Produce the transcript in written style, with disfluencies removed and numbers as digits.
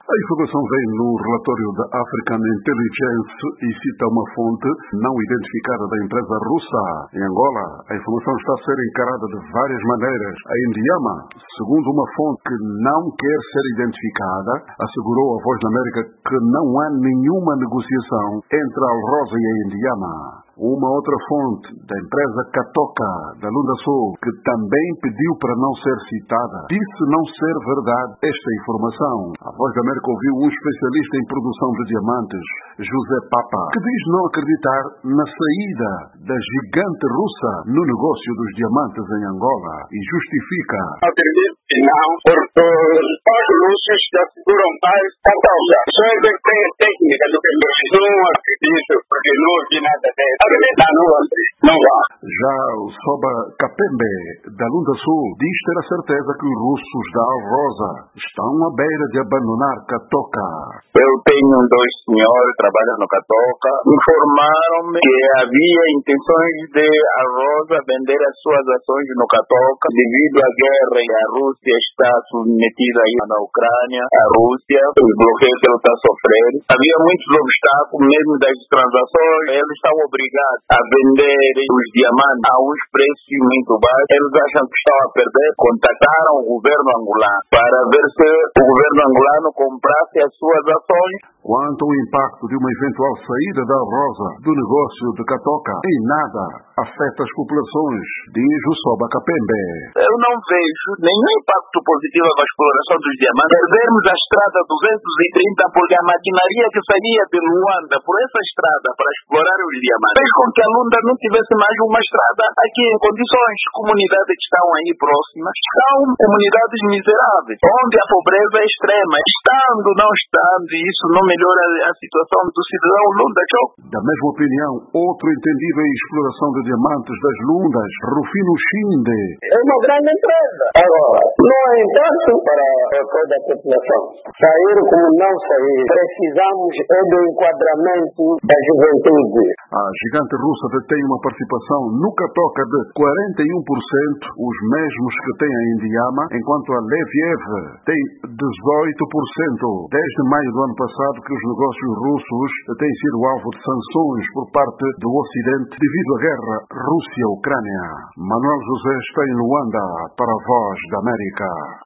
A informação vem no relatório da African Intelligence e cita uma fonte não identificada da empresa russa. Em Angola, a informação está a ser encarada de várias maneiras. A Indiama, segundo uma fonte que não quer ser identificada, assegurou à Voz da América que não há nenhuma negociação entre a Alrosa e a Indiama. Uma outra fonte, da empresa Katoka, da Lunda Sul, que também pediu para não ser citada, disse não ser verdade esta informação. A Voz da América ouviu um especialista em produção de diamantes, José Papa, que diz não acreditar na saída da gigante russa no negócio dos diamantes em Angola e justifica. Acredito que não, porque os russos já seguram mais a causa. Só eles têm técnica do que não acredito, porque não ouvi nada dele. Não vá. Já o Soba Kapembe, da Lunda Sul, diz ter a certeza que os russos da Alrosa estão à beira de abandonar Katoka. Eu tenho dois senhores que trabalham no Katoka. Informaram-me que havia intenções de Alrosa vender as suas ações no Katoka devido à guerra e a Rússia está submetida aí na Ucrânia. A Rússia, os bloqueios que ela está sofrendo. Havia muitos obstáculos mesmo das transações. Eles estão obrigados a vender os diamantes a uns preços muito baixos. Eles acham que estão a perder. Contataram o governo angolano para ver se o governo angolano comprasse as suas ações. Quanto ao impacto de uma eventual saída da Rosa do negócio de Katoka, em nada afeta as populações, diz o Soba Kapembe. Eu não vejo nenhum impacto positivo na exploração dos diamantes. Perdermos a estrada 230 porque a maquinaria que saía de Luanda por essa estrada para explorar os diamantes fez com que a Lunda não tivesse mais uma estrada aqui em condições. Comunidades que estão aí próximas são comunidades miseráveis, onde a pobreza é extrema. Estando, não estando, isso não melhora a situação do cidadão Lunda. Da mesma opinião, outro entendido em exploração de diamantes das Lundas, Rufino Shinde. É uma grande empresa. Agora, não é impacto para toda a população. Sair como não sair. Precisamos do enquadramento da juventude. A gigante russa detém uma participação no Katoka de 41%, os mesmos que tem a Indiama, enquanto a Leviev tem 18%. Desde maio do ano passado que os negócios russos têm sido alvo de sanções por parte do Ocidente devido à guerra Rússia-Ucrânia. Manuel José está em Luanda para a Voz da América.